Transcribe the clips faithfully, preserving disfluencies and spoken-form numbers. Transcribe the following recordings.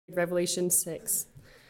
Revelation six.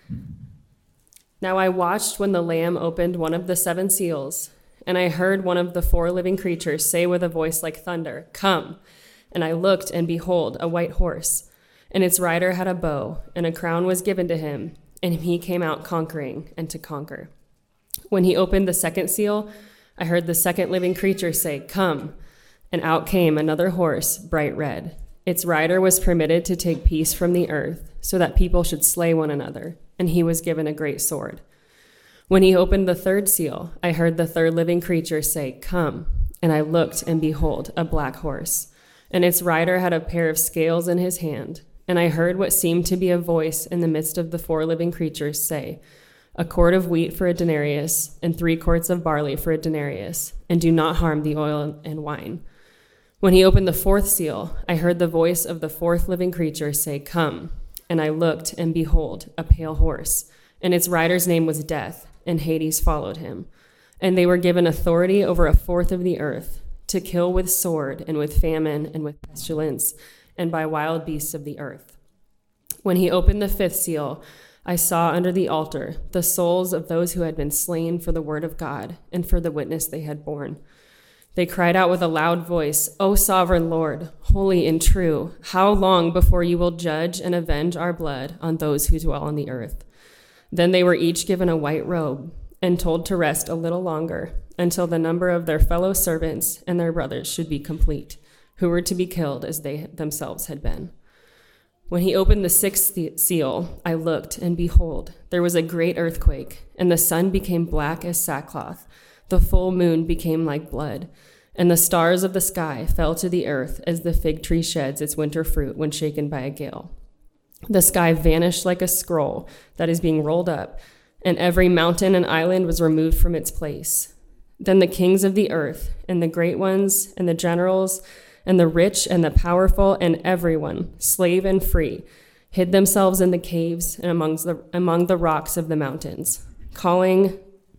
Now I watched when the Lamb opened one of the seven seals, and I heard one of the four living creatures say with a voice like thunder, "Come!" And I looked, and behold, a white horse, and its rider had a bow, and a crown was given to him, and he came out conquering and to conquer. When he opened the second seal, I heard the second living creature say, "Come!" And out came another horse, bright red. Its rider was permitted to take peace from the earth, so that people should slay one another, and he was given a great sword. When he opened the third seal, I heard the third living creature say, "Come!" And I looked, and behold, a black horse, and its rider had a pair of scales in his hand. And I heard what seemed to be a voice in the midst of the four living creatures say, "A quart of wheat for a denarius, and three quarts of barley for a denarius, and do not harm the oil and wine." When he opened the fourth seal, I heard the voice of the fourth living creature say, "Come!" And I looked, and behold, a pale horse, and its rider's name was Death, and Hades followed him. And they were given authority over a fourth of the earth, to kill with sword, and with famine, and with pestilence, and by wild beasts of the earth. When he opened the fifth seal, I saw under the altar the souls of those who had been slain for the word of God, and for the witness they had borne. They cried out with a loud voice, "O sovereign Lord, holy and true, how long before you will judge and avenge our blood on those who dwell on the earth?" Then they were each given a white robe and told to rest a little longer until the number of their fellow servants and their brothers should be complete, who were to be killed as they themselves had been. When he opened the sixth seal, I looked, and behold, there was a great earthquake, and the sun became black as sackcloth. The full moon became like blood, and the stars of the sky fell to the earth as the fig tree sheds its winter fruit when shaken by a gale. The sky vanished like a scroll that is being rolled up, and every mountain and island was removed from its place. Then the kings of the earth, and the great ones, and the generals, and the rich, and the powerful, and everyone, slave and free, hid themselves in the caves and amongst the, among the rocks of the mountains, calling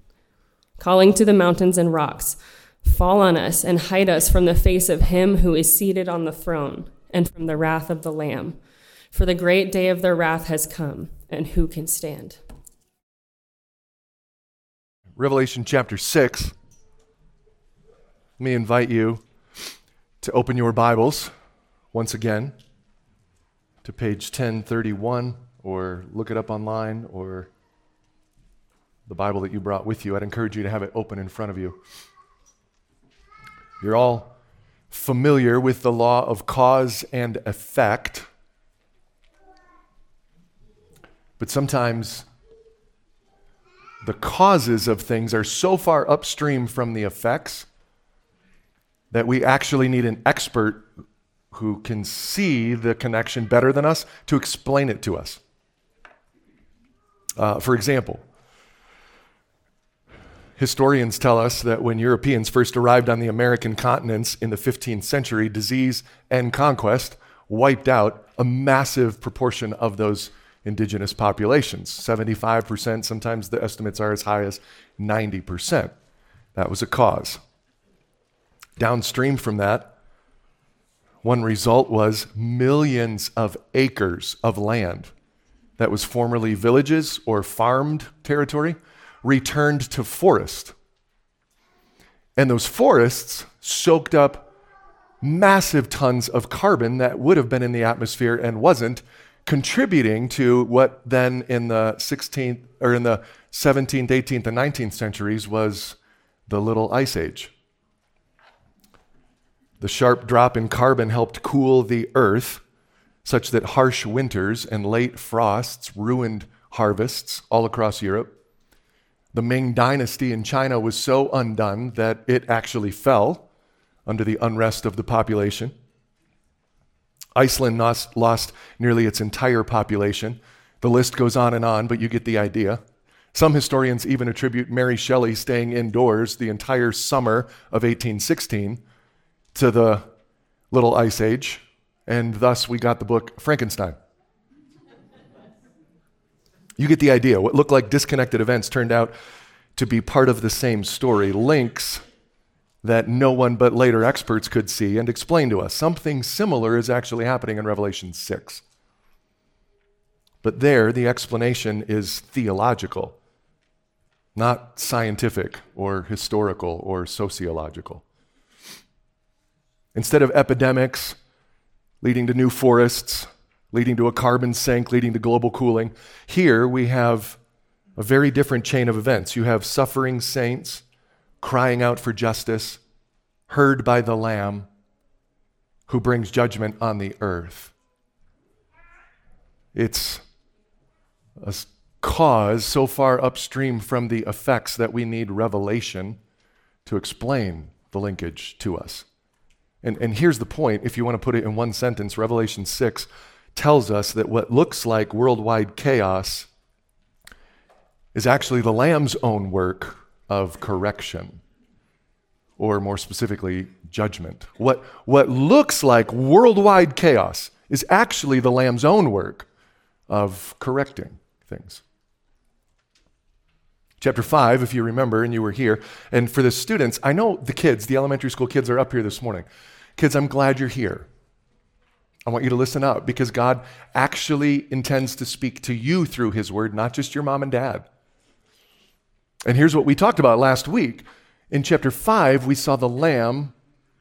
calling to the mountains and rocks, "Fall on us and hide us from the face of him who is seated on the throne and from the wrath of the Lamb. For the great day of their wrath has come, and who can stand?" Revelation chapter six. Let me invite you to open your Bibles once again to page ten thirty-one, or look it up online, or the Bible that you brought with you. I'd encourage you to have it open in front of you. You're all familiar with the law of cause and effect, but sometimes the causes of things are so far upstream from the effects that we actually need an expert who can see the connection better than us to explain it to us. Uh, for example, historians tell us that when Europeans first arrived on the American continents in the fifteenth century, disease and conquest wiped out a massive proportion of those indigenous populations. seventy-five percent, sometimes the estimates are as high as ninety percent. That was a cause. Downstream from that, one result was millions of acres of land that was formerly villages or farmed territory returned to forest. And those forests soaked up massive tons of carbon that would have been in the atmosphere and wasn't, contributing to what then in the sixteenth or in the seventeenth, eighteenth, and nineteenth centuries was the Little Ice Age. The sharp drop in carbon helped cool the earth such that harsh winters and late frosts ruined harvests all across Europe. The Ming Dynasty in China was so undone that it actually fell under the unrest of the population. Iceland lost, lost nearly its entire population. The list goes on and on, but you get the idea. Some historians even attribute Mary Shelley staying indoors the entire summer of eighteen sixteen to the Little Ice Age, and thus we got the book Frankenstein. You get the idea. What looked like disconnected events turned out to be part of the same story, links that no one but later experts could see and explain to us. Something similar is actually happening in Revelation six. But there, the explanation is theological, not scientific or historical or sociological. Instead of epidemics leading to new forests, leading to a carbon sink, leading to global cooling, here we have a very different chain of events. You have suffering saints crying out for justice, heard by the Lamb who brings judgment on the earth. It's a cause so far upstream from the effects that we need revelation to explain the linkage to us. And, and here's the point, if you want to put it in one sentence, Revelation six tells us that what looks like worldwide chaos is actually the Lamb's own work of correction, or more specifically, judgment. What, what looks like worldwide chaos is actually the Lamb's own work of correcting things. Chapter five, if you remember, and you were here, and for the students, I know the kids, the elementary school kids are up here this morning. Kids, I'm glad you're here. I want you to listen up because God actually intends to speak to you through his word, not just your mom and dad. And here's what we talked about last week. In chapter five, we saw the Lamb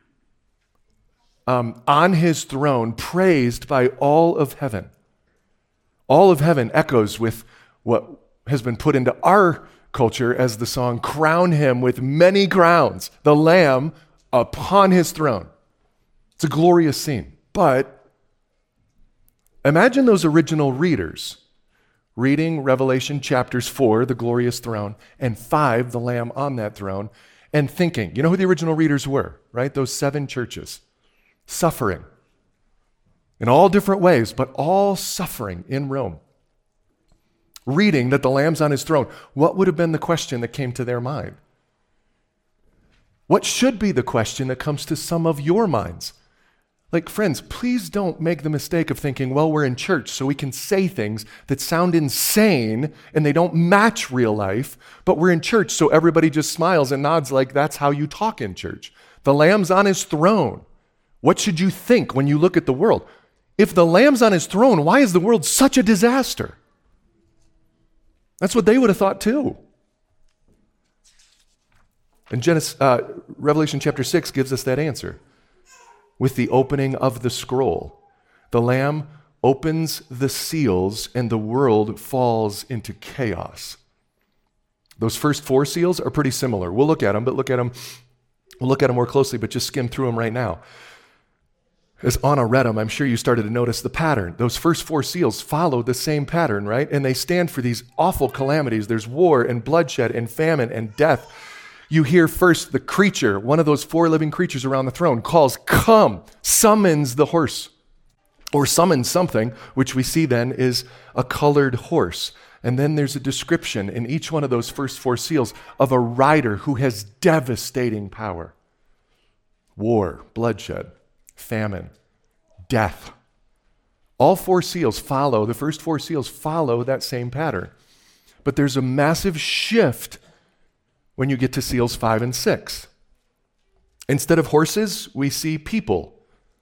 um, on his throne, praised by all of heaven. All of heaven echoes with what has been put into our culture as the song, "Crown him with many crowns, the Lamb upon his throne." It's a glorious scene. But imagine those original readers reading Revelation chapters four, the glorious throne, and five, the Lamb on that throne, and thinking, you know who the original readers were, right? Those seven churches, suffering in all different ways, but all suffering in Rome. Reading that the Lamb's on his throne, what would have been the question that came to their mind? What should be the question that comes to some of your minds? Like, friends, please don't make the mistake of thinking, well, we're in church, so we can say things that sound insane and they don't match real life, but we're in church, so everybody just smiles and nods like that's how you talk in church. The Lamb's on his throne. What should you think when you look at the world? If the Lamb's on his throne, why is the world such a disaster? That's what they would have thought too. And Genesis, uh, Revelation chapter six gives us that answer. With the opening of the scroll, the Lamb opens the seals and the world falls into chaos. Those first four seals are pretty similar. We'll look at them, but look at them, we'll look at them more closely, but just skim through them right now. As Anna read them, I'm sure you started to notice the pattern. Those first four seals follow the same pattern, right? And they stand for these awful calamities. There's war and bloodshed and famine and death. You hear first the creature, one of those four living creatures around the throne, calls, "Come," summons the horse, or summons something, which we see then is a colored horse. And then there's a description in each one of those first four seals of a rider who has devastating power. War, bloodshed, famine, death. All four seals follow, the first four seals follow that same pattern. But there's a massive shift when you get to seals five and six. Instead of horses, we see people.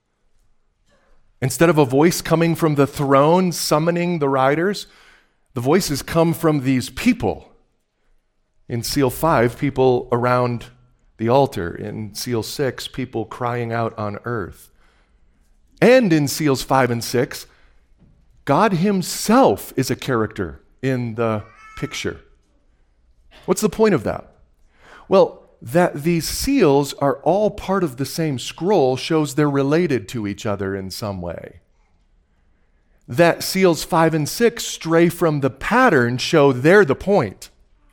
Instead of a voice coming from the throne summoning the riders, the voices come from these people. In seal five, people around the altar. In seal six, people crying out on earth. And in seals five and six, God himself is a character in the picture. What's the point of that? Well, that these seals are all part of the same scroll shows they're related to each other in some way. That seals five and six stray from the pattern show they're the point.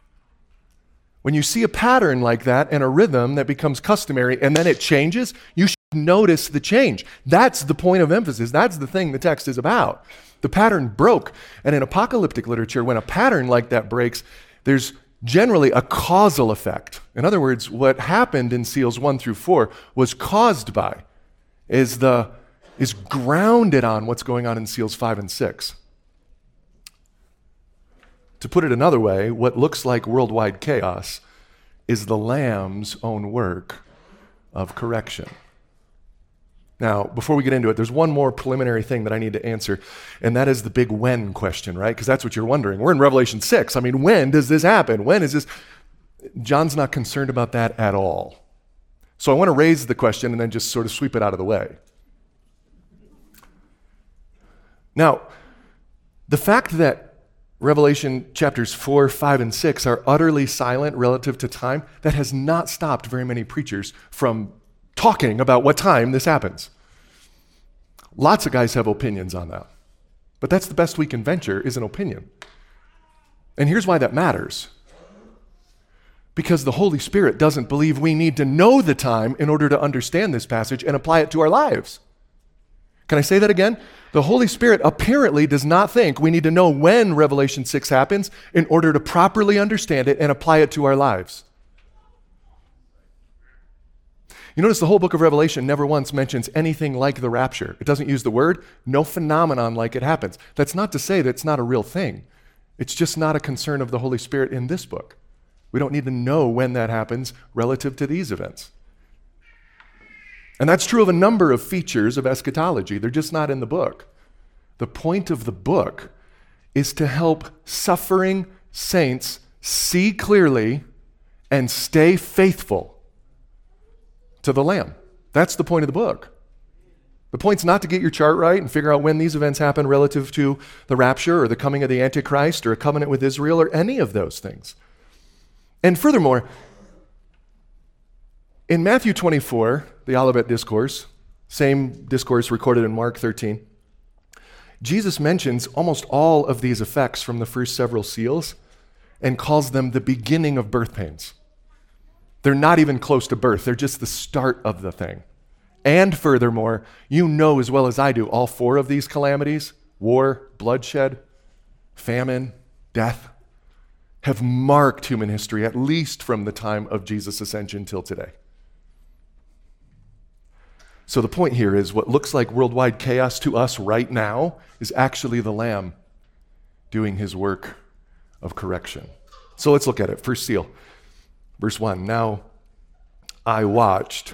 When you see a pattern like that and a rhythm that becomes customary and then it changes, you should notice the change. That's the point of emphasis. That's the thing the text is about. The pattern broke. And in apocalyptic literature, when a pattern like that breaks, there's generally a causal effect. In other words, what happened in seals one through four was caused by, is the is grounded on what's going on in seals five and six. To put it another way, what looks like worldwide chaos is the Lamb's own work of correction. Now, before we get into it, there's one more preliminary thing that I need to answer, and that is the big when question, right? Because that's what you're wondering. We're in Revelation six. I mean, when does this happen? When is this? John's not concerned about that at all. So I want to raise the question and then just sort of sweep it out of the way. Now, the fact that Revelation chapters four, five, and six are utterly silent relative to time, that has not stopped very many preachers from talking about what time this happens. Lots of guys have opinions on that. But that's the best we can venture, is an opinion. And here's why that matters. Because the Holy Spirit doesn't believe we need to know the time in order to understand this passage and apply it to our lives. Can I say that again? The Holy Spirit apparently does not think we need to know when Revelation six happens in order to properly understand it and apply it to our lives. You notice the whole book of Revelation never once mentions anything like the rapture. It doesn't use the word, no phenomenon like it happens. That's not to say that it's not a real thing. It's just not a concern of the Holy Spirit in this book. We don't need to know when that happens relative to these events. And that's true of a number of features of eschatology. They're just not in the book. The point of the book is to help suffering saints see clearly and stay faithful to the Lamb. That's the point of the book. The point's not to get your chart right and figure out when these events happen relative to the rapture or the coming of the Antichrist or a covenant with Israel or any of those things. And furthermore, in Matthew twenty-four, the Olivet Discourse, same discourse recorded in Mark thirteen, Jesus mentions almost all of these effects from the first several seals and calls them the beginning of birth pains. They're not even close to birth. They're just the start of the thing. And furthermore, you know as well as I do, all four of these calamities, war, bloodshed, famine, death, have marked human history, at least from the time of Jesus' ascension till today. So the point here is what looks like worldwide chaos to us right now is actually the Lamb doing his work of correction. So let's look at it. First seal. Verse one, now I watched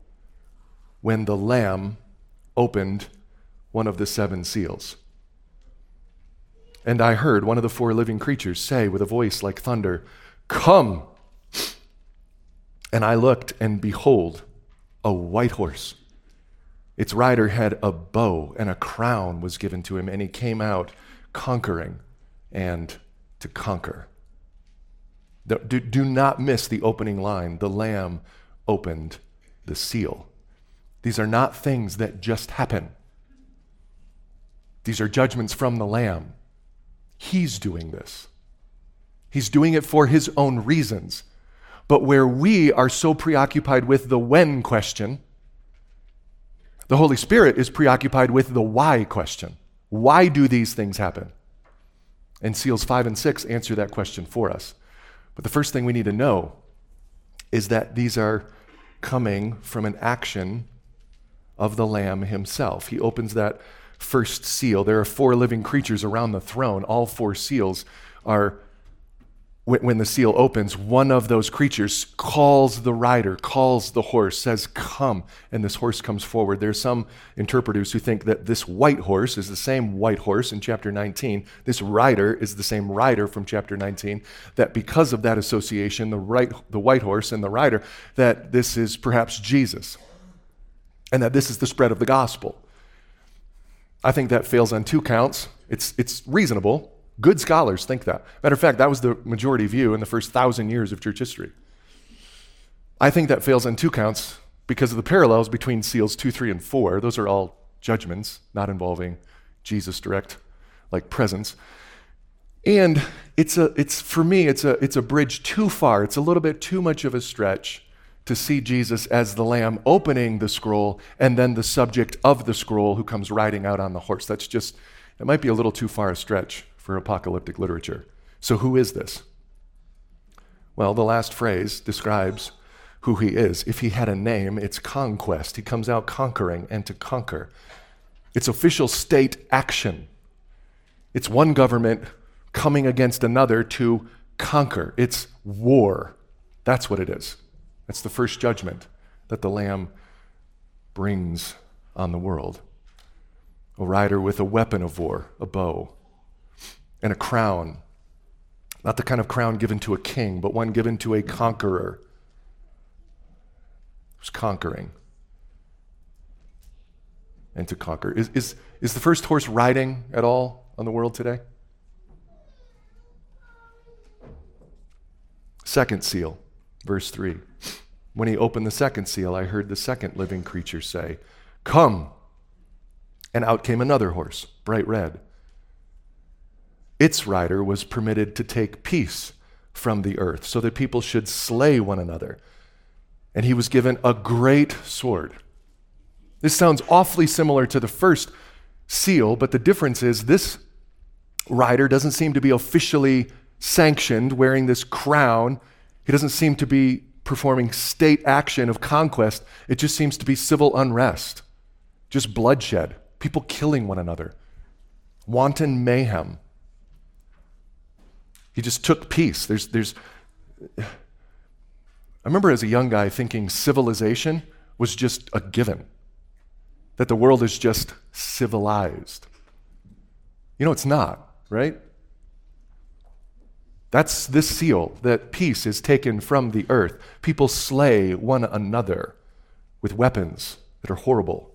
when the Lamb opened one of the seven seals. And I heard one of the four living creatures say with a voice like thunder, "Come!" And I looked, and behold, a white horse. Its rider had a bow, and a crown was given to him, and he came out conquering and to conquer. Do, do not miss the opening line. The Lamb opened the seal. These are not things that just happen. These are judgments from the Lamb. He's doing this. He's doing it for his own reasons. But where we are so preoccupied with the when question, the Holy Spirit is preoccupied with the why question. Why do these things happen? And seals five and six answer that question for us. But the first thing we need to know is that these are coming from an action of the Lamb himself. He opens that first seal. There are four living creatures around the throne. All four seals are, when the seal opens, one of those creatures calls the rider, calls the horse, says, "Come," and this horse comes forward. There's some interpreters who think that this white horse is the same white horse in chapter nineteen. This rider is the same rider from chapter nineteen, that because of that association, the, right, the white horse and the rider, that this is perhaps Jesus, and that this is the spread of the gospel. I think that fails on two counts. It's, it's reasonable. Good scholars think that. Matter of fact, that was the majority view in the first thousand years of church history. I think that fails on two counts because of the parallels between seals two, three, and four. Those are all judgments, not involving Jesus' direct, like, presence. And it's a, it's for me, it's a, it's a bridge too far. It's a little bit too much of a stretch to see Jesus as the Lamb opening the scroll and then the subject of the scroll who comes riding out on the horse. That's just, it might be a little too far a stretch for apocalyptic literature. So who is this? Well, the last phrase describes who he is. If he had a name, it's conquest. He comes out conquering and to conquer. It's official state action. It's one government coming against another to conquer. It's war. That's what it is. That's the first judgment that the Lamb brings on the world. A rider with a weapon of war, a bow, and a crown. Not the kind of crown given to a king, but one given to a conqueror who's conquering and to conquer. Is, is, is the first horse riding at all on the world today? Second seal, verse three. When he opened the second seal, I heard the second living creature say, "Come." And out came another horse, bright red. Its rider was permitted to take peace from the earth, so that people should slay one another. And he was given a great sword. This sounds awfully similar to the first seal, but the difference is this rider doesn't seem to be officially sanctioned, wearing this crown. He doesn't seem to be performing state action of conquest. It just seems to be civil unrest, just bloodshed, people killing one another, wanton mayhem. He just took peace. There's, there's. I remember as a young guy thinking civilization was just a given, that the world is just civilized. You know, it's not, right? That's this seal, that peace is taken from the earth. People slay one another with weapons that are horrible.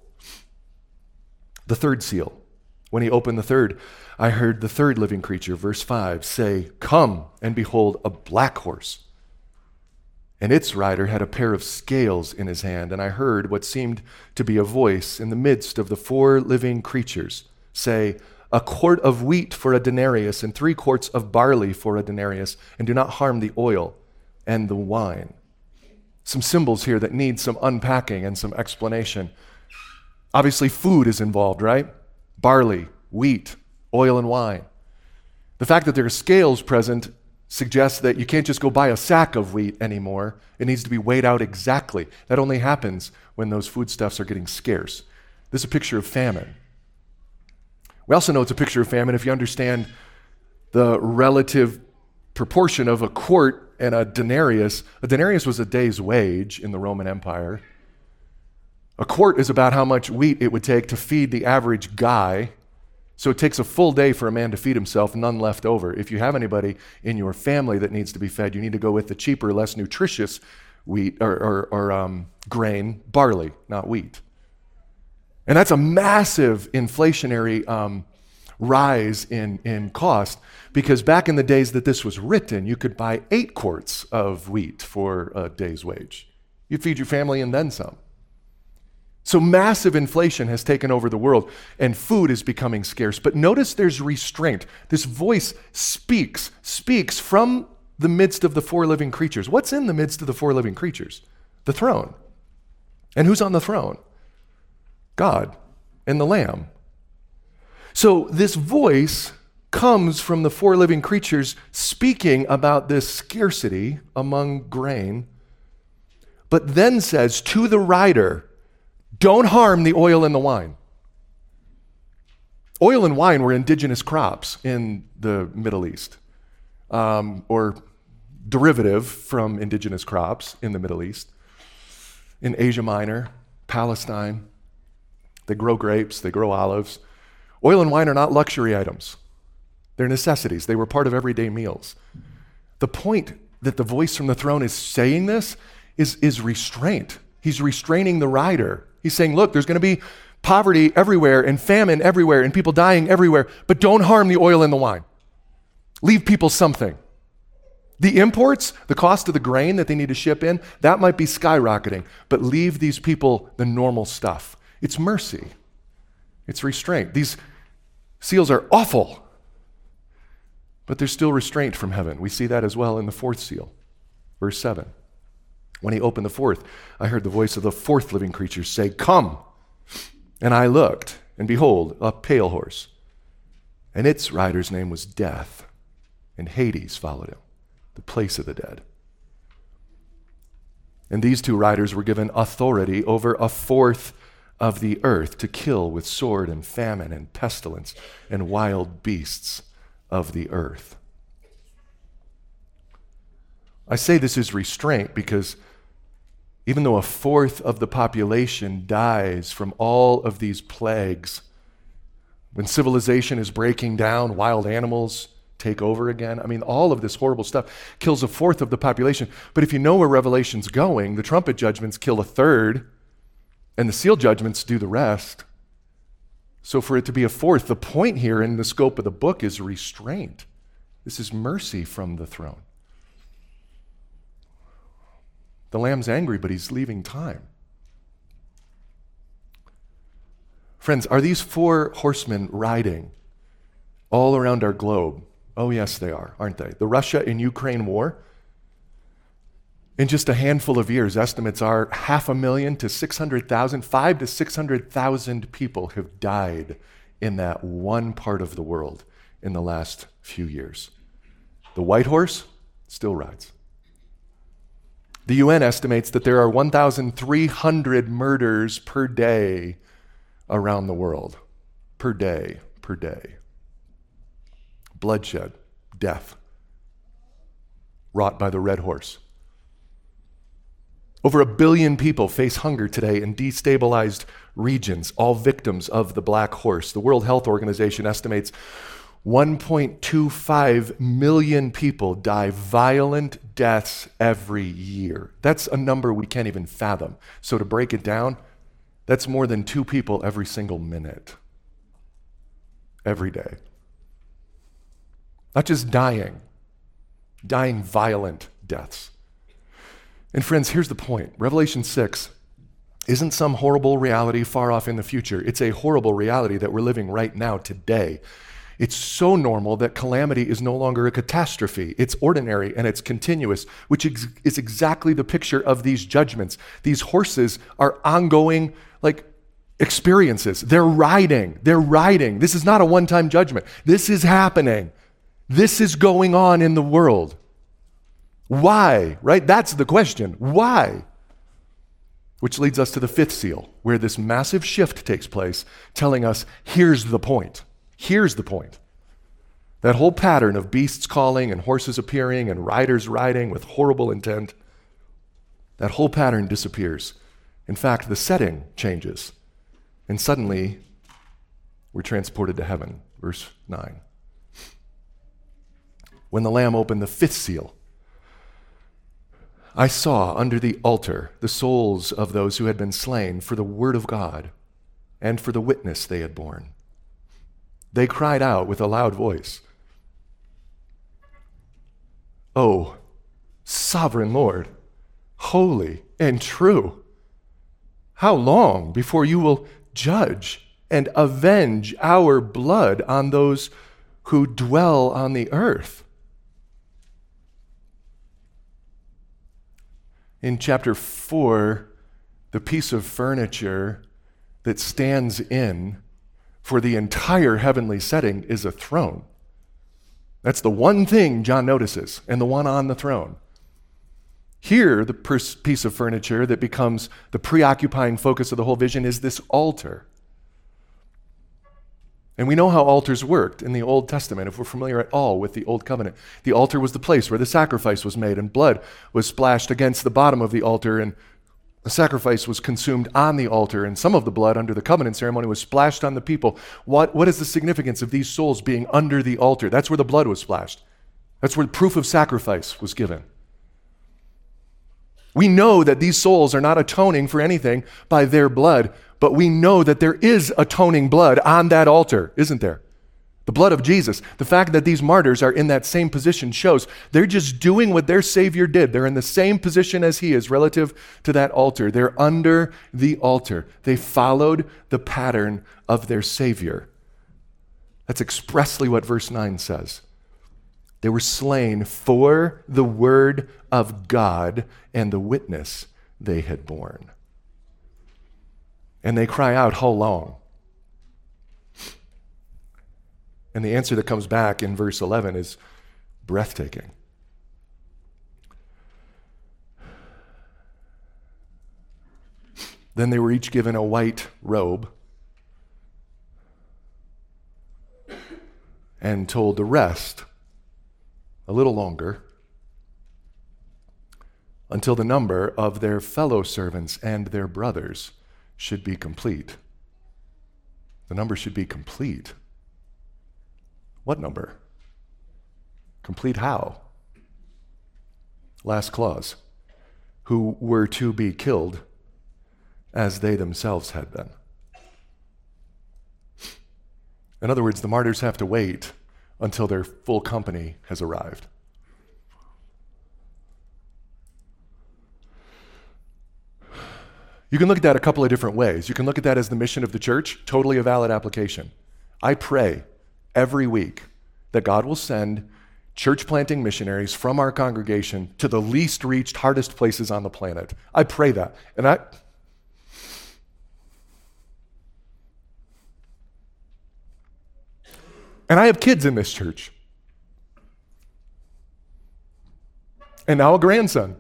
The third seal. When he opened the third, I heard the third living creature, verse five, say, "Come," and behold, a black horse. And its rider had a pair of scales in his hand, and I heard what seemed to be a voice in the midst of the four living creatures say, "A quart of wheat for a denarius, and three quarts of barley for a denarius, and do not harm the oil and the wine." Some symbols here that need some unpacking and some explanation. Obviously, food is involved, right? Barley, wheat, oil, and wine. The fact that there are scales present suggests that you can't just go buy a sack of wheat anymore. It needs to be weighed out exactly. That only happens when those foodstuffs are getting scarce. This is a picture of famine. We also know it's a picture of famine if you understand the relative proportion of a quart and a denarius. A denarius was a day's wage in the Roman Empire. A quart is about how much wheat it would take to feed the average guy. So it takes a full day for a man to feed himself, none left over. If you have anybody in your family that needs to be fed, you need to go with the cheaper, less nutritious wheat or, or, or um, grain, barley, not wheat. And that's a massive inflationary um, rise in, in cost, because back in the days that this was written, you could buy eight quarts of wheat for a day's wage. You'd feed your family and then some. So massive inflation has taken over the world, and food is becoming scarce. But notice there's restraint. This voice speaks, speaks from the midst of the four living creatures. What's in the midst of the four living creatures? The throne. And who's on the throne? God and the Lamb. So this voice comes from the four living creatures speaking about this scarcity among grain, but then says to the rider, "Don't harm the oil and the wine." Oil and wine were indigenous crops in the Middle East, um, or derivative from indigenous crops in the Middle East. In Asia Minor, Palestine, they grow grapes, they grow olives. Oil and wine are not luxury items. They're necessities. They were part of everyday meals. The point that the voice from the throne is saying this is, is restraint. He's restraining the rider. He's saying, look, there's going to be poverty everywhere and famine everywhere and people dying everywhere, but don't harm the oil and the wine. Leave people something. The imports, the cost of the grain that they need to ship in, that might be skyrocketing, but leave these people the normal stuff. It's mercy. It's restraint. These seals are awful, but there's still restraint from heaven. We see that as well in the fourth seal, verse seven. When he opened the fourth, I heard the voice of the fourth living creature say, "Come." And I looked, and behold, a pale horse. And its rider's name was Death, and Hades followed him, the place of the dead. And these two riders were given authority over a fourth of the earth to kill with sword and famine and pestilence and wild beasts of the earth. I say this is restraint because even though a fourth of the population dies from all of these plagues, when civilization is breaking down, wild animals take over again. I mean, all of this horrible stuff kills a fourth of the population. But if you know where Revelation's going, the trumpet judgments kill a third, and the seal judgments do the rest. So for it to be a fourth, the point here in the scope of the book is restraint. This is mercy from the throne. The Lamb's angry, but he's leaving time. Friends, are these four horsemen riding all around our globe? Oh, yes, they are, aren't they? The Russia and Ukraine war, in just a handful of years, estimates are half a million to six hundred thousand, five to six hundred thousand people have died in that one part of the world in the last few years. The white horse still rides. The U N estimates that there are one thousand three hundred murders per day around the world. Per day, per day. Bloodshed, death, wrought by the red horse. Over a billion people face hunger today in destabilized regions, all victims of the black horse. The World Health Organization estimates one point two five million people die violent deaths every year. That's a number we can't even fathom. So to break it down, that's more than two people every single minute, every day. Not just dying, dying violent deaths. And friends, here's the point. Revelation six isn't some horrible reality far off in the future. It's a horrible reality that we're living right now, today. It's so normal that calamity is no longer a catastrophe. It's ordinary and it's continuous, which is exactly the picture of these judgments. These horses are ongoing, like, experiences. They're riding. They're riding. This is not a one-time judgment. This is happening. This is going on in the world. Why? Right? That's the question. Why? Which leads us to the fifth seal, where this massive shift takes place, telling us, here's the point. Here's the point. That whole pattern of beasts calling and horses appearing and riders riding with horrible intent, that whole pattern disappears. In fact, the setting changes. And suddenly, we're transported to heaven. Verse nine. When the Lamb opened the fifth seal, I saw under the altar the souls of those who had been slain for the word of God and for the witness they had borne. They cried out with a loud voice, "O sovereign Lord, holy and true, how long before you will judge and avenge our blood on those who dwell on the earth?" In chapter four, the piece of furniture that stands in for the entire heavenly setting is a throne. That's the one thing John notices, and the one on the throne. Here, the pers- piece of furniture that becomes the preoccupying focus of the whole vision is this altar. And we know how altars worked in the Old Testament, if we're familiar at all with the Old Covenant. The altar was the place where the sacrifice was made, and blood was splashed against the bottom of the altar, and the sacrifice was consumed on the altar, and some of the blood under the covenant ceremony was splashed on the people. What, what is the significance of these souls being under the altar? That's where the blood was splashed. That's where the proof of sacrifice was given. We know that these souls are not atoning for anything by their blood, but we know that there is atoning blood on that altar, isn't there? The blood of Jesus. The fact that these martyrs are in that same position shows they're just doing what their Savior did. They're in the same position as he is relative to that altar. They're under the altar. They followed the pattern of their Savior. That's expressly what verse nine says. They were slain for the word of God and the witness they had borne. And they cry out, "How long?" And the answer that comes back in verse eleven is breathtaking. Then they were each given a white robe and told to rest a little longer until the number of their fellow servants and their brothers should be complete. The number should be complete. What number? Complete how? Last clause. Who were to be killed as they themselves had been. In other words, the martyrs have to wait until their full company has arrived. You can look at that a couple of different ways. You can look at that as the mission of the church, totally a valid application. I pray every week that God will send church planting missionaries from our congregation to the least reached, hardest places on the planet. I pray that. And I And I have kids in this church. And now a grandson.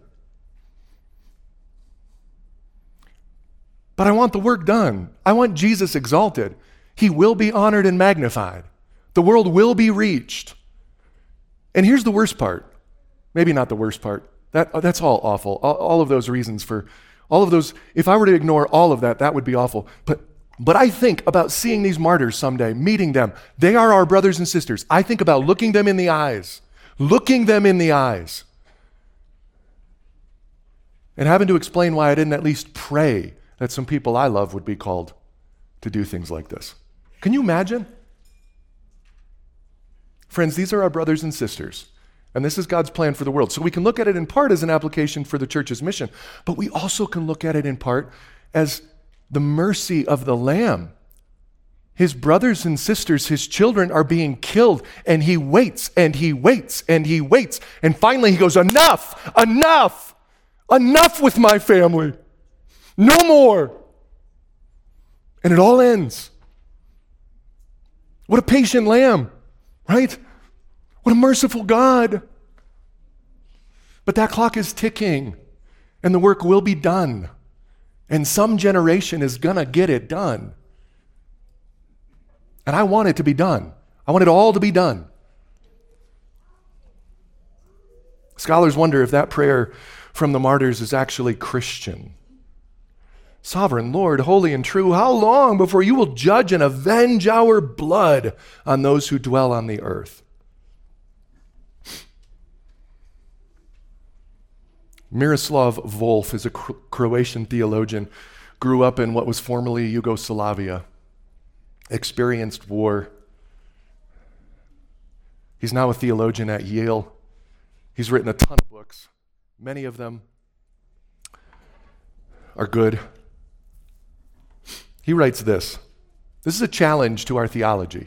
But I want the work done. I want Jesus exalted. He will be honored and magnified. The world will be reached. And here's the worst part. Maybe not the worst part. That, that's all awful. All, all of those reasons for, all of those, if I were to ignore all of that, that would be awful. But, but I think about seeing these martyrs someday, meeting them. They are our brothers and sisters. I think about looking them in the eyes, looking them in the eyes, and having to explain why I didn't at least pray that some people I love would be called to do things like this. Can you imagine? Friends, these are our brothers and sisters, and this is God's plan for the world. So we can look at it in part as an application for the church's mission, but we also can look at it in part as the mercy of the Lamb. His brothers and sisters, his children are being killed, and he waits, and he waits, and he waits, and finally he goes, enough, enough, enough with my family. No more. And it all ends. What a patient lamb, right? What a merciful God. But that clock is ticking, and the work will be done. And some generation is going to get it done. And I want it to be done. I want it all to be done. Scholars wonder if that prayer from the martyrs is actually Christian. Sovereign Lord, holy and true, how long before you will judge and avenge our blood on those who dwell on the earth? Miroslav Volf is a Croatian theologian, grew up in what was formerly Yugoslavia, experienced war. He's now a theologian at Yale. He's written a ton of books. Many of them are good. He writes this. This is a challenge to our theology.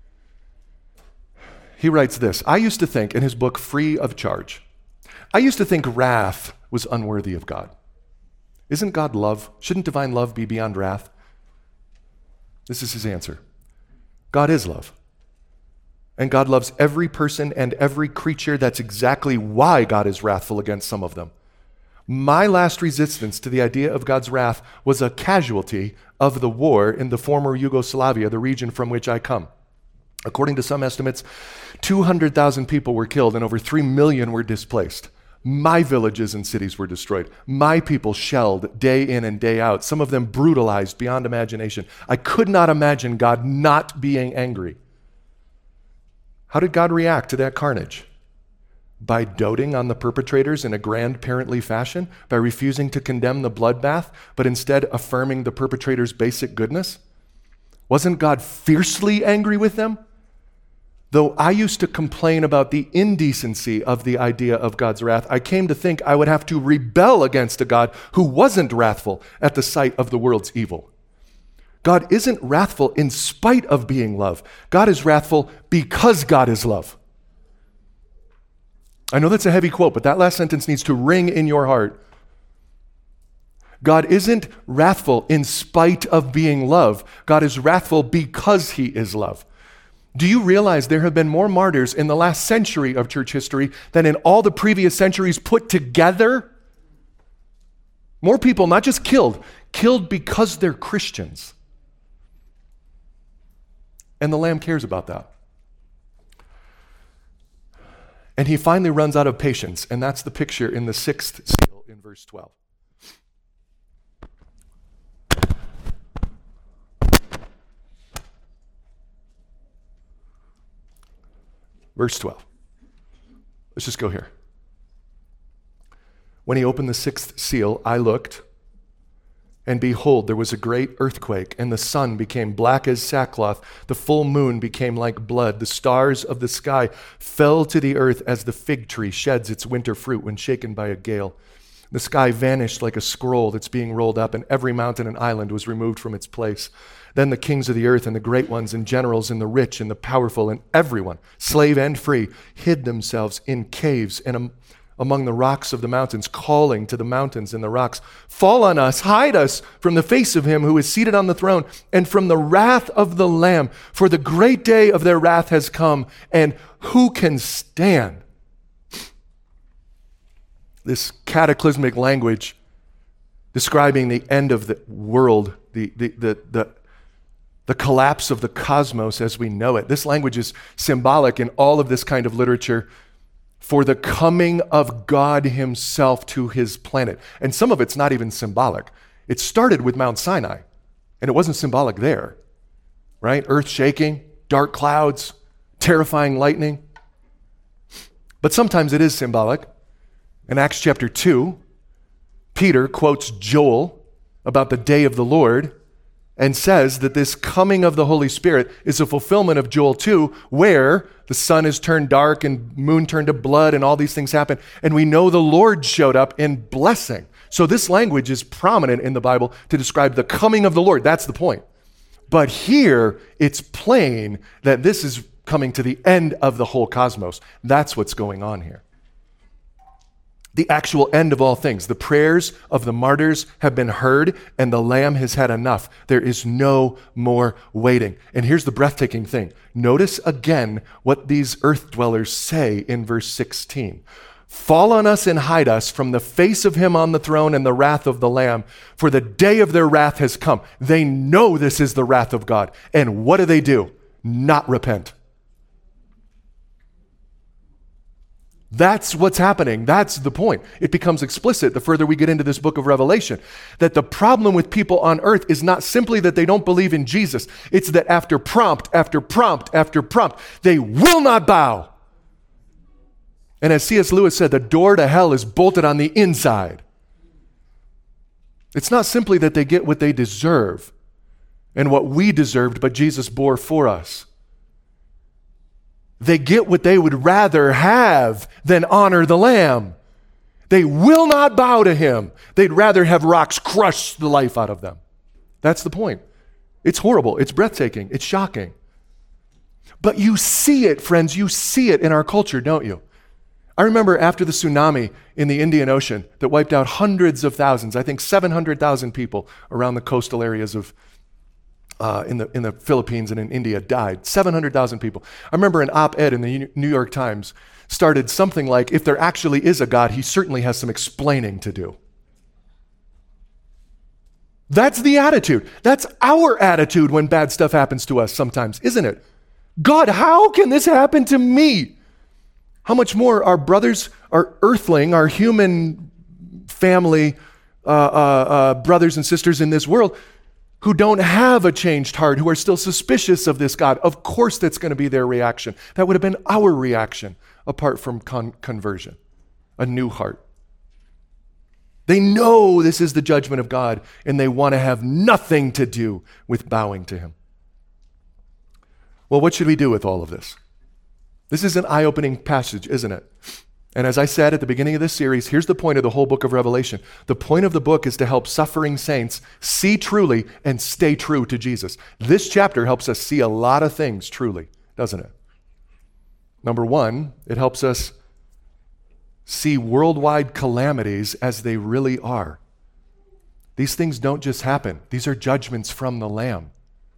He writes this. I used to think, in his book, Free of Charge, I used to think wrath was unworthy of God. Isn't God love? Shouldn't divine love be beyond wrath? This is his answer. God is love. And God loves every person and every creature. That's exactly why God is wrathful against some of them. My last resistance to the idea of God's wrath was a casualty of the war in the former Yugoslavia, the region from which I come. According to some estimates, two hundred thousand people were killed and over three million were displaced. My villages and cities were destroyed. My people shelled day in and day out, some of them brutalized beyond imagination. I could not imagine God not being angry. How did God react to that carnage? By doting on the perpetrators in a grandparently fashion, by refusing to condemn the bloodbath, but instead affirming the perpetrators' basic goodness? Wasn't God fiercely angry with them? Though I used to complain about the indecency of the idea of God's wrath, I came to think I would have to rebel against a God who wasn't wrathful at the sight of the world's evil. God isn't wrathful in spite of being love. God is wrathful because God is love. I know that's a heavy quote, but that last sentence needs to ring in your heart. God isn't wrathful in spite of being love. God is wrathful because he is love. Do you realize there have been more martyrs in the last century of church history than in all the previous centuries put together? More people, not just killed, killed because they're Christians. And the Lamb cares about that. And he finally runs out of patience, and that's the picture in the sixth seal in verse twelve. Verse twelve. Let's just go here. When he opened the sixth seal, I looked, and behold, there was a great earthquake, and the sun became black as sackcloth. The full moon became like blood. The stars of the sky fell to the earth as the fig tree sheds its winter fruit when shaken by a gale. The sky vanished like a scroll that's being rolled up, and every mountain and island was removed from its place. Then the kings of the earth and the great ones and generals and the rich and the powerful and everyone, slave and free, hid themselves in caves and am- among the rocks of the mountains, calling to the mountains and the rocks, fall on us, hide us from the face of him who is seated on the throne and from the wrath of the Lamb. For the great day of their wrath has come, and who can stand? This cataclysmic language describing the end of the world, the, the, the, the, the collapse of the cosmos as we know it. This language is symbolic in all of this kind of literature for the coming of God himself to his planet. And some of it's not even symbolic. It started with Mount Sinai, and it wasn't symbolic there, right? Earth shaking, dark clouds, terrifying lightning. But sometimes it is symbolic. In Acts chapter two, Peter quotes Joel about the day of the Lord and says that this coming of the Holy Spirit is a fulfillment of Joel two, where the sun is turned dark and moon turned to blood and all these things happen. And we know the Lord showed up in blessing. So this language is prominent in the Bible to describe the coming of the Lord. That's the point. But here, it's plain that this is coming to the end of the whole cosmos. That's what's going on here. The actual end of all things. The prayers of the martyrs have been heard, and the Lamb has had enough. There is no more waiting. And here's the breathtaking thing. Notice again what these earth dwellers say in verse sixteen. Fall on us and hide us from the face of him on the throne and the wrath of the Lamb, for the day of their wrath has come. They know this is the wrath of God. And what do they do? Not repent. That's what's happening. That's the point. It becomes explicit the further we get into this book of Revelation, that the problem with people on earth is not simply that they don't believe in Jesus. It's that after prompt, after prompt, after prompt, they will not bow. And as C S Lewis said, the door to hell is bolted on the inside. It's not simply that they get what they deserve and what we deserved, but Jesus bore for us. They get what they would rather have than honor the Lamb. They will not bow to him. They'd rather have rocks crush the life out of them. That's the point. It's horrible. It's breathtaking. It's shocking. But you see it, friends. You see it in our culture, don't you? I remember after the tsunami in the Indian Ocean that wiped out hundreds of thousands, I think seven hundred thousand people around the coastal areas of Uh, in the in the Philippines and in India died. seven hundred thousand people. I remember an op-ed in the New York Times started something like, if there actually is a God, he certainly has some explaining to do. That's the attitude. That's our attitude when bad stuff happens to us sometimes, isn't it? God, how can this happen to me? How much more our brothers, our earthling, our human family, uh, uh, uh, brothers and sisters in this world who don't have a changed heart, who are still suspicious of this God. Of course that's going to be their reaction. That would have been our reaction apart from con- conversion, a new heart. They know this is the judgment of God, and they want to have nothing to do with bowing to him. Well, what should we do with all of this? This is an eye-opening passage, isn't it? And as I said at the beginning of this series, here's the point of the whole book of Revelation. The point of the book is to help suffering saints see truly and stay true to Jesus. This chapter helps us see a lot of things truly, doesn't it? Number one, it helps us see worldwide calamities as they really are. These things don't just happen. These are judgments from the Lamb.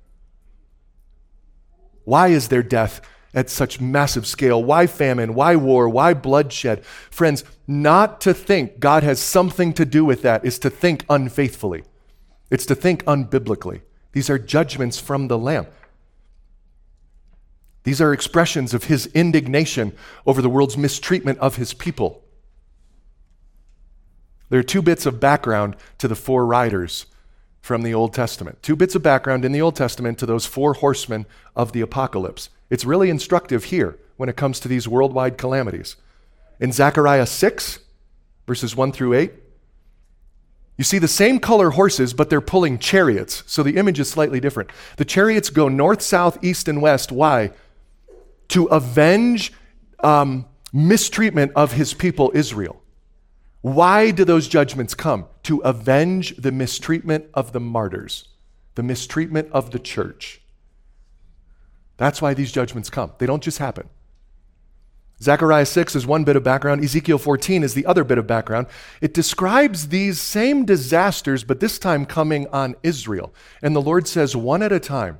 Why is there death at such massive scale? Why famine? Why war? Why bloodshed? Friends, not to think God has something to do with that is to think unfaithfully. It's to think unbiblically. These are judgments from the Lamb. These are expressions of his indignation over the world's mistreatment of his people. There are two bits of background to the four riders from the Old Testament. Two bits of background in the Old Testament to those four horsemen of the apocalypse. It's really instructive here when it comes to these worldwide calamities. In Zechariah six, verses one through eight, you see the same color horses, but they're pulling chariots. So the image is slightly different. The chariots go north, south, east, and west. Why? To avenge um, mistreatment of his people, Israel. Why do those judgments come? To avenge the mistreatment of the martyrs, the mistreatment of the church. That's why these judgments come. They don't just happen. Zechariah six is one bit of background. Ezekiel fourteen is the other bit of background. It describes these same disasters, but this time coming on Israel. And the Lord says, one at a time,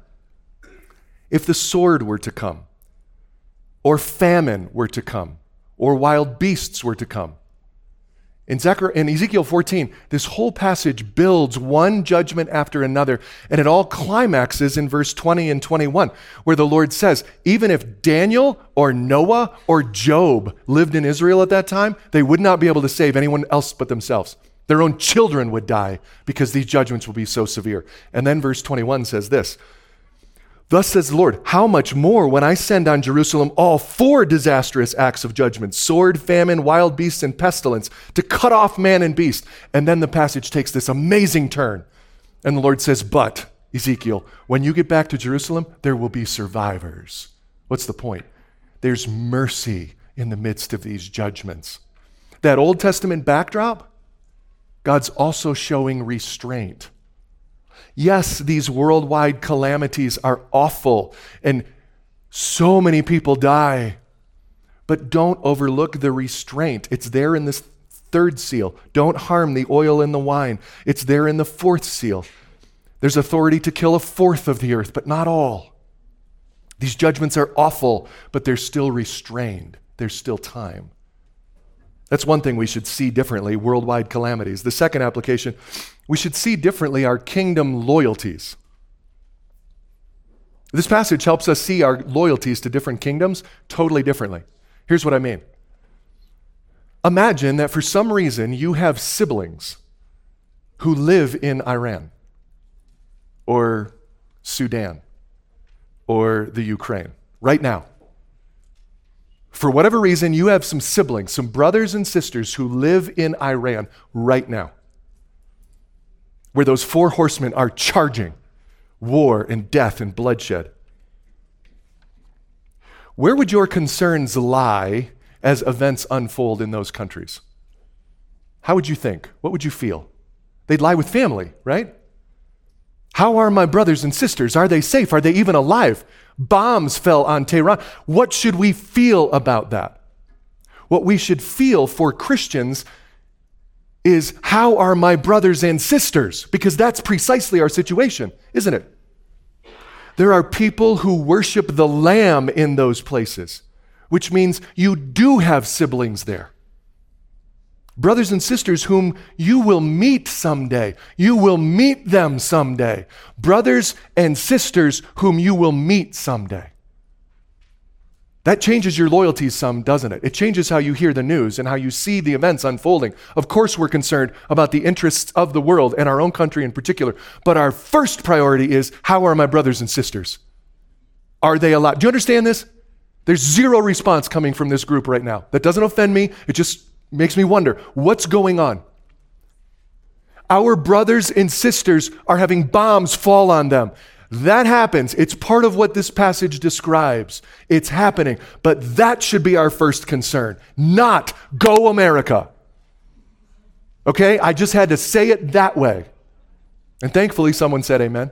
if the sword were to come, or famine were to come, or wild beasts were to come. In, Zechariah, in Ezekiel fourteen, this whole passage builds one judgment after another, and it all climaxes in verse twenty and twenty-one, where the Lord says, even if Daniel or Noah or Job lived in Israel at that time, they would not be able to save anyone else but themselves. Their own children would die because these judgments will be so severe. And then verse twenty-one says this, thus says the Lord, how much more when I send on Jerusalem all four disastrous acts of judgment, sword, famine, wild beasts, and pestilence, to cut off man and beast. And then the passage takes this amazing turn. And the Lord says, but, Ezekiel, when you get back to Jerusalem, there will be survivors. What's the point? There's mercy in the midst of these judgments. That Old Testament backdrop, God's also showing restraint. Yes, these worldwide calamities are awful and so many people die, but don't overlook the restraint. It's there in this third seal. Don't harm the oil in the wine. It's there in the fourth seal. There's authority to kill a fourth of the earth, but not all. These judgments are awful, but they're still restrained. There's still time. That's one thing we should see differently, worldwide calamities. The second application, we should see differently our kingdom loyalties. This passage helps us see our loyalties to different kingdoms totally differently. Here's what I mean. Imagine that for some reason you have siblings who live in Iran or Sudan or the Ukraine right now. For whatever reason, you have some siblings, some brothers and sisters who live in Iran right now, where those four horsemen are charging war and death and bloodshed. Where would your concerns lie as events unfold in those countries? How would you think? What would you feel? They'd lie with family, right? How are my brothers and sisters? Are they safe? Are they even alive? Bombs fell on Tehran. What should we feel about that? What we should feel for Christians is, how are my brothers and sisters? Because that's precisely our situation, isn't it? There are people who worship the Lamb in those places, which means you do have siblings there. Brothers and sisters whom you will meet someday. You will meet them someday. Brothers and sisters whom you will meet someday. That changes your loyalties some, doesn't it? It changes how you hear the news and how you see the events unfolding. Of course, we're concerned about the interests of the world and our own country in particular, but our first priority is, how are my brothers and sisters? Are they alive? Do you understand this? There's zero response coming from this group right now. That doesn't offend me. It just makes me wonder, what's going on? Our brothers and sisters are having bombs fall on them. That happens. It's part of what this passage describes. It's happening. But that should be our first concern, not go America. Okay? I just had to say it that way. And thankfully, someone said amen.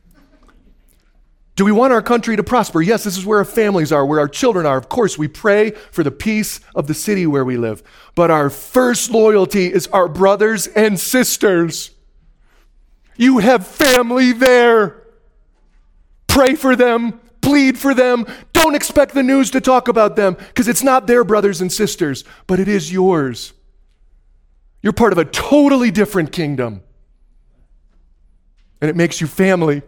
Do we want our country to prosper? Yes, this is where our families are, where our children are. Of course, we pray for the peace of the city where we live. But our first loyalty is our brothers and sisters. You have family there. Pray for them. Plead for them. Don't expect the news to talk about them, because it's not their brothers and sisters, but it is yours. You're part of a totally different kingdom. And it makes you family.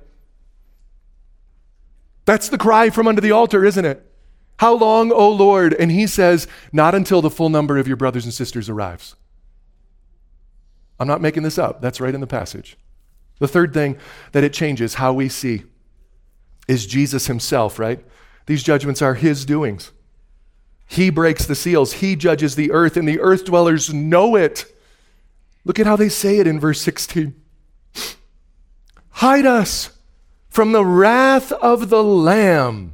That's the cry from under the altar, isn't it? How long, O Lord? And he says, not until the full number of your brothers and sisters arrives. I'm not making this up. That's right in the passage. The third thing that it changes how we see is Jesus himself, right? These judgments are his doings. He breaks the seals. He judges the earth, and the earth dwellers know it. Look at how they say it in verse sixteen. Hide us from the wrath of the Lamb.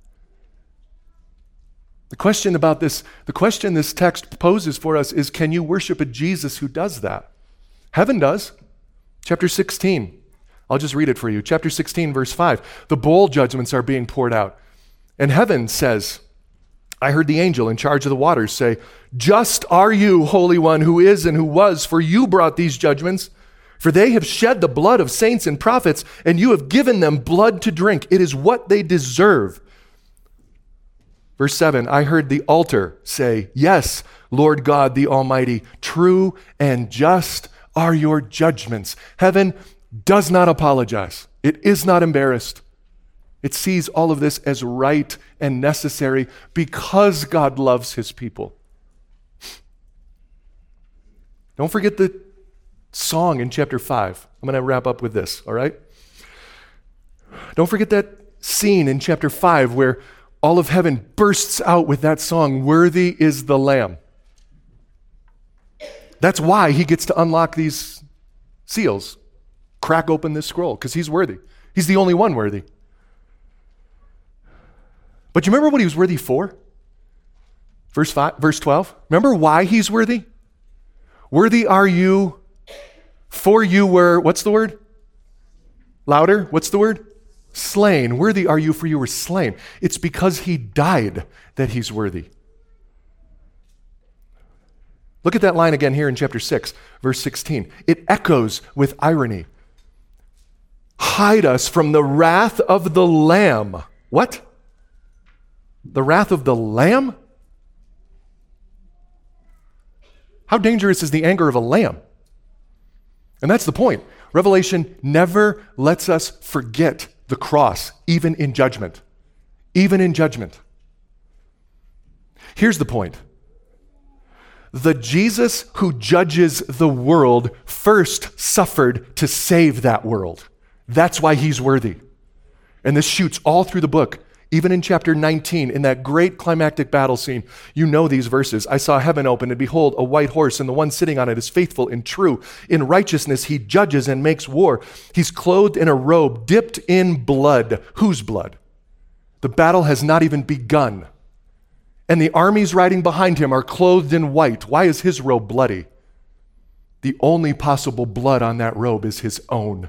The question about this, the question this text poses for us is, can you worship a Jesus who does that? Heaven does. Chapter sixteen. I'll just read it for you. Chapter sixteen, verse five. The bowl judgments are being poured out. And heaven says, I heard the angel in charge of the waters say, just are you, Holy One, who is and who was, for you brought these judgments. For they have shed the blood of saints and prophets, and you have given them blood to drink. It is what they deserve. Verse seven, I heard the altar say, yes, Lord God the Almighty, true and just are your judgments. Heaven does not apologize. It is not embarrassed. It sees all of this as right and necessary because God loves his people. Don't forget the song in chapter five. I'm going to wrap up with this, all right? Don't forget that scene in chapter five where all of heaven bursts out with that song, Worthy is the Lamb. That's why he gets to unlock these seals, crack open this scroll, because he's worthy. He's the only one worthy. But you remember what he was worthy for? Verse five, verse twelve. Remember why he's worthy? Worthy are you, for you were, what's the word? Louder, what's the word? Slain. Worthy are you, for you were slain. It's because he died that he's worthy. Look at that line again here in chapter six, verse sixteen. It echoes with irony. Hide us from the wrath of the Lamb. What? The wrath of the Lamb? How dangerous is the anger of a lamb? And that's the point. Revelation never lets us forget the cross, even in judgment. Even in judgment. Here's the point. The Jesus who judges the world first suffered to save that world. That's why he's worthy. And this shoots all through the book. Even in chapter nineteen, in that great climactic battle scene, you know these verses. I saw heaven open, and behold, a white horse, and the one sitting on it is faithful and true. In righteousness he judges and makes war. He's clothed in a robe dipped in blood. Whose blood? The battle has not even begun. And the armies riding behind him are clothed in white. Why is his robe bloody? The only possible blood on that robe is his own.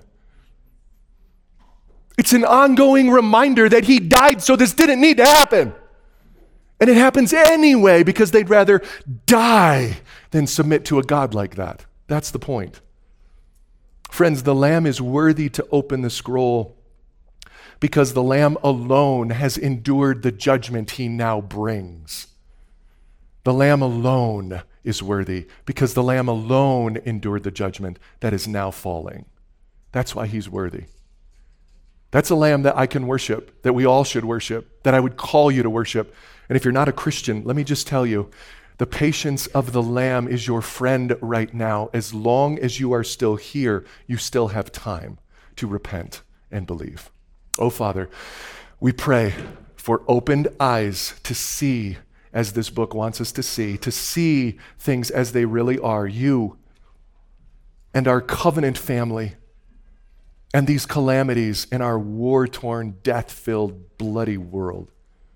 It's an ongoing reminder that he died so this didn't need to happen. And it happens anyway because they'd rather die than submit to a God like that. That's the point. Friends, the Lamb is worthy to open the scroll because the Lamb alone has endured the judgment he now brings. The Lamb alone is worthy because the Lamb alone endured the judgment that is now falling. That's why he's worthy. That's a Lamb that I can worship, that we all should worship, that I would call you to worship. And if you're not a Christian, let me just tell you, the patience of the Lamb is your friend right now. As long as you are still here, you still have time to repent and believe. Oh, Father, we pray for opened eyes to see as this book wants us to see, to see things as they really are, you and our covenant family, and these calamities in our war-torn, death-filled, bloody world.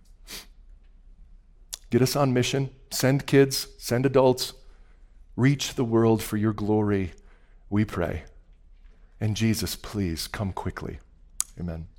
Get us on mission. Send kids, send adults. Reach the world for your glory, we pray. And Jesus, please come quickly. Amen.